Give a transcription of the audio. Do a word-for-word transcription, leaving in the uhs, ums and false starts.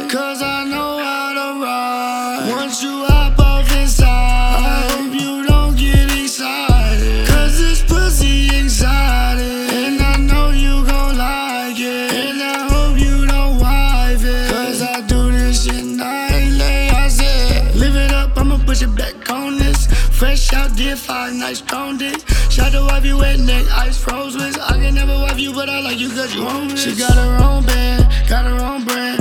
cause I know how to ride. Once you hop off inside, I hope you don't get excited, cause this pussy excited, and I know you gon' like it, and I hope you don't wife it, cause I do this shit nightly. I said, live it up, I'ma push it back on this. Fresh out, did five nights, strong dick. Shot to wife you wet neck, ice froze with. I can never wife you, but I like you cause you own it. She got her own bed, got her own brand.